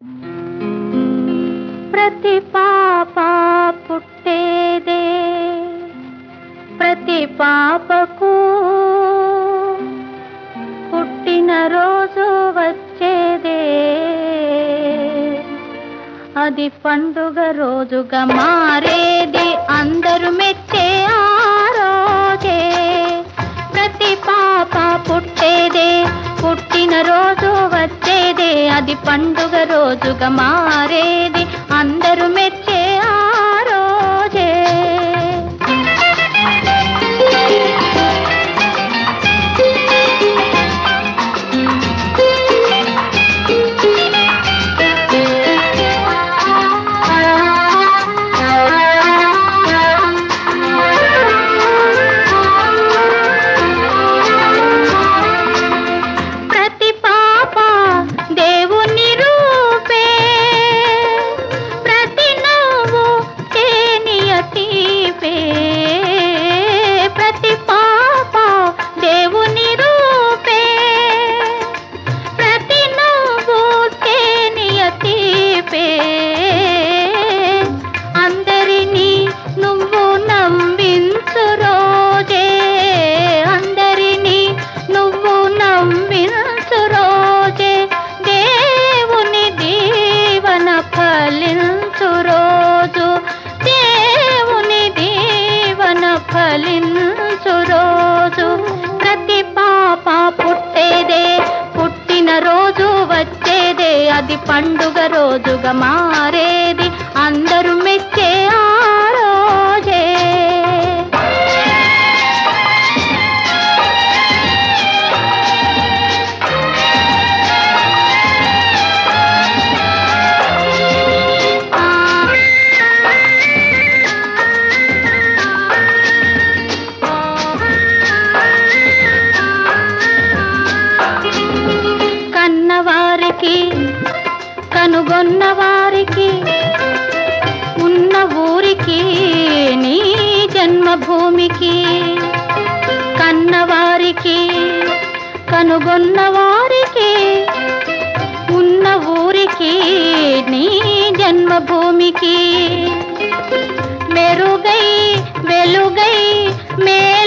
ప్రతి పాప పుట్టేదే, ప్రతి పాపకు పుట్టిన రోజు వచ్చేదే, అది పండుగ రోజుగా మారేది, అందరూ మెచ్చే ఆ రోజే. ప్రతి పాప పుట్టేదే, పుట్టిన రోజు వచ్చేదే, అది పండుగ రోజుగా మారేది, అందరూ మెచ్చే ఆ రోజే. అందరినీ నువ్వు నమ్మించు రోజే, అందరినీ నువ్వు నమ్మించు రోజే, దేవుని దీవెన ఫలించు రోజు, దేవుని దీవెన ఫలించు రోజు. ప్రతి పాప పుట్టేదే, పుట్టిన రోజు వచ్చేదే, అది పండుగ రోజుగా మారేది, అందరూ మెచ్చే ఆ రోజే. కన్నవారికి, కనుగొన్న వారికి, ఉన్న ఊరికి, నీ జన్మభూమికి, కన్నవారికి, కనుగొన్న వారికి, ఉన్న ఊరికి, నీ జన్మభూమికి, మెరుగై వెలుగై మే